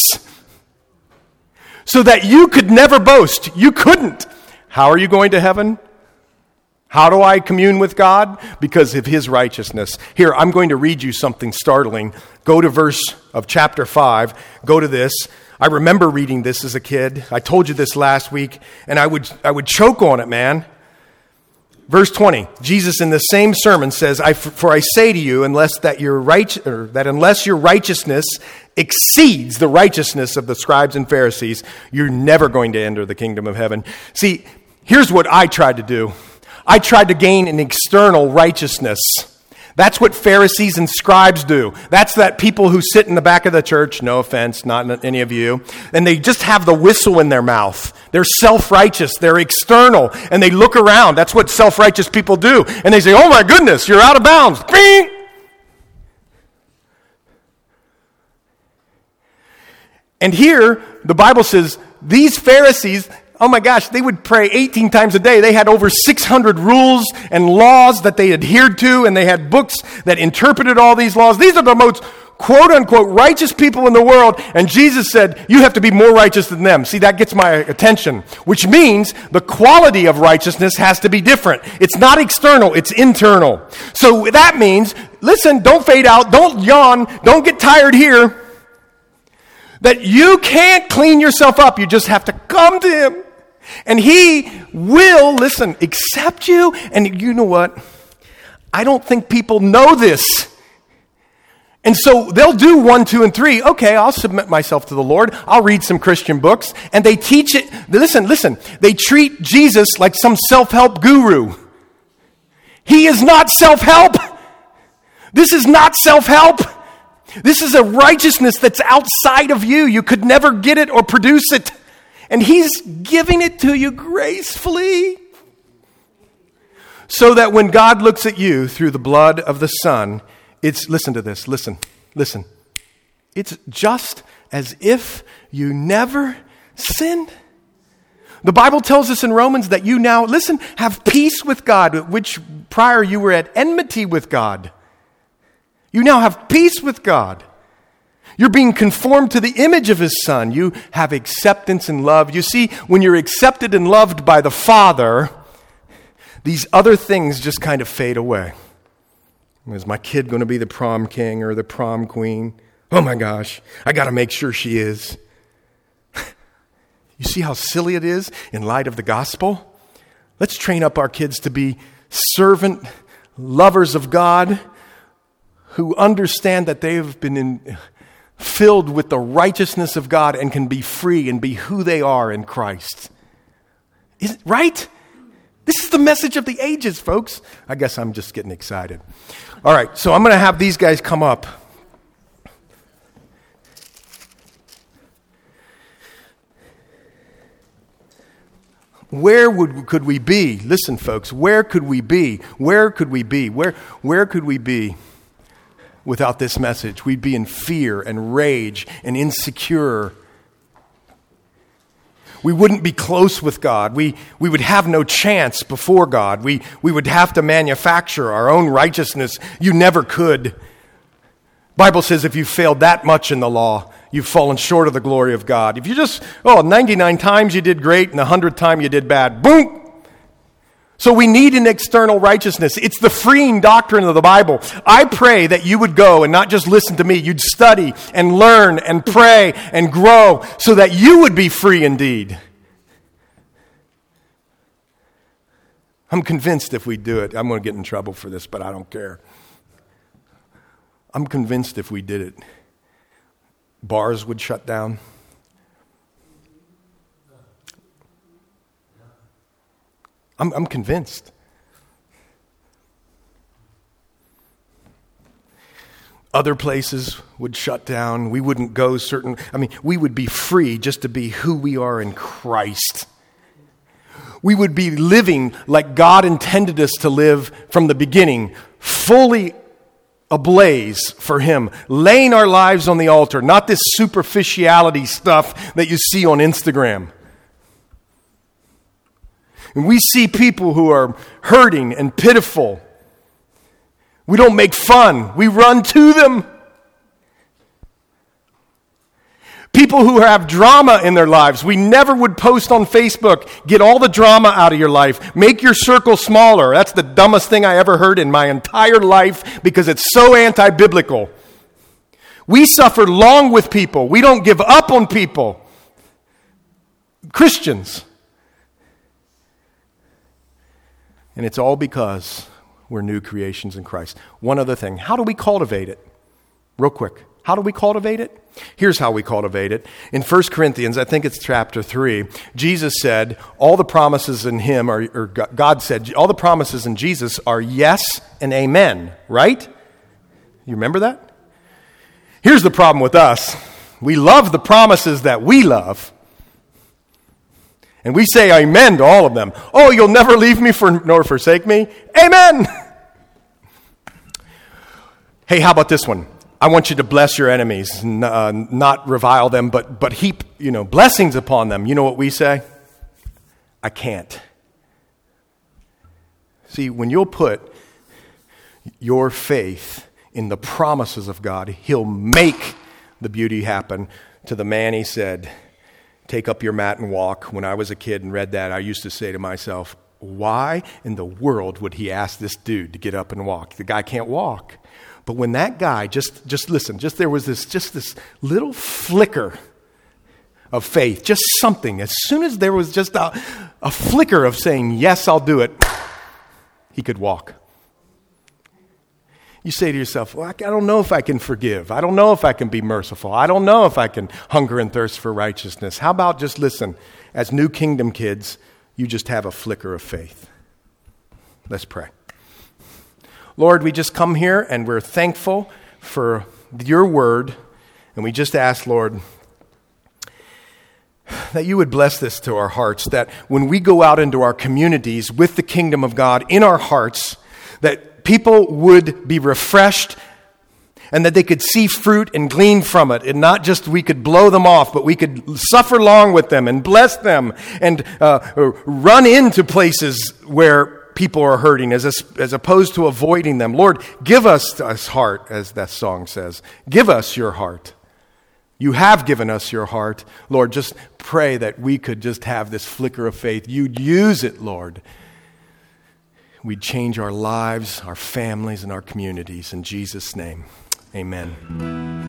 So that you could never boast. You couldn't. How are you going to heaven? How do I commune with God? Because of his righteousness. Here, I'm going to read you something startling. Go to verse of chapter 5. Go to this. I remember reading this as a kid. I told you this last week, and I would choke on it, man. Verse 20. Jesus in the same sermon says, "For I say to you, unless your righteousness exceeds the righteousness of the scribes and Pharisees, you're never going to enter the kingdom of heaven." See, here's what I tried to do. I tried to gain an external righteousness. That's what Pharisees and scribes do. That's that people who sit in the back of the church, no offense, not any of you, and they just have the whistle in their mouth. They're self-righteous. They're external, and they look around. That's what self-righteous people do. And they say, oh my goodness, you're out of bounds. Bing! And here, the Bible says, these Pharisees, oh my gosh, they would pray 18 times a day. They had over 600 rules and laws that they adhered to, and they had books that interpreted all these laws. These are the most quote-unquote righteous people in the world, and Jesus said, you have to be more righteous than them. See, that gets my attention, which means the quality of righteousness has to be different. It's not external, it's internal. So that means, listen, don't fade out, don't yawn, don't get tired here. That you can't clean yourself up. You just have to come to him. And he will, listen, accept you. And you know what? I don't think people know this. And so they'll do 1, 2, and 3. Okay, I'll submit myself to the Lord. I'll read some Christian books. And they teach it. Listen. They treat Jesus like some self-help guru. He is not self-help. This is not self-help. This is a righteousness that's outside of you. You could never get it or produce it. And he's giving it to you gracefully. So that when God looks at you through the blood of the Son, it's, listen to this, listen. It's just as if you never sinned. The Bible tells us in Romans that you now, listen, have peace with God, which prior you were at enmity with God. You now have peace with God. You're being conformed to the image of His Son. You have acceptance and love. You see, when you're accepted and loved by the Father, these other things just kind of fade away. Is my kid going to be the prom king or the prom queen? Oh my gosh, I got to make sure she is. You see how silly it is in light of the gospel? Let's train up our kids to be servant lovers of God who understand that they have been filled with the righteousness of God and can be free and be who they are in Christ. Right? This is the message of the ages, folks. I guess I'm just getting excited. All right, so I'm going to have these guys come up. Could we be? Listen, folks, where could we be? Where could we be? Where could we be without this message? We'd be in fear and rage and insecure. We wouldn't be close with God. We would have no chance before God. We would have to manufacture our own righteousness. You never could. Bible says if you failed that much in the law, you've fallen short of the glory of God. If you just, 99 times you did great and 100th time you did bad, boom! So we need an external righteousness. It's the freeing doctrine of the Bible. I pray that you would go and not just listen to me. You'd study and learn and pray and grow so that you would be free indeed. I'm convinced if we do it, I'm going to get in trouble for this, but I don't care. I'm convinced if we did it, bars would shut down. I'm convinced. Other places would shut down. We wouldn't go we would be free just to be who we are in Christ. We would be living like God intended us to live from the beginning, fully ablaze for Him, laying our lives on the altar, not this superficiality stuff that you see on Instagram. And we see people who are hurting and pitiful. We don't make fun. We run to them. People who have drama in their lives. We never would post on Facebook, get all the drama out of your life. Make your circle smaller. That's the dumbest thing I ever heard in my entire life because it's so anti-biblical. We suffer long with people. We don't give up on people. Christians. And it's all because we're new creations in Christ. One other thing. How do we cultivate it? Real quick. How do we cultivate it? Here's how we cultivate it. In 1 Corinthians, I think it's chapter 3, Jesus said, all the promises in Him, or God said, all the promises in Jesus are yes and amen, right? You remember that? Here's the problem with us. We love the promises that we love. And we say amen to all of them. Oh, you'll never leave me nor forsake me? Amen! Hey, how about this one? I want you to bless your enemies, not revile them, but heap, blessings upon them. You know what we say? I can't. See, when you'll put your faith in the promises of God, He'll make the beauty happen. To the man He said, take up your mat and walk. When I was a kid and read that, I used to say to myself, why in the world would He ask this dude to get up and walk? The guy can't walk. But when that guy, just listen, there was this little flicker of faith, just something. As soon as there was just a flicker of saying, yes, I'll do it, he could walk. You say to yourself, well, I don't know if I can forgive. I don't know if I can be merciful. I don't know if I can hunger and thirst for righteousness. How about just listen, as New Kingdom kids, you just have a flicker of faith. Let's pray. Lord, we just come here and we're thankful for your word. And we just ask, Lord, that you would bless this to our hearts, that when we go out into our communities with the kingdom of God in our hearts, that people would be refreshed and that they could see fruit and glean from it, and not just we could blow them off, but we could suffer long with them and bless them and run into places where people are hurting as opposed to avoiding them. Lord, give us this heart, as that song says. Give us your heart. You have given us your heart. Lord, just pray that we could just have this flicker of faith. You'd use it, Lord. We'd change our lives, our families, and our communities. In Jesus' name, amen.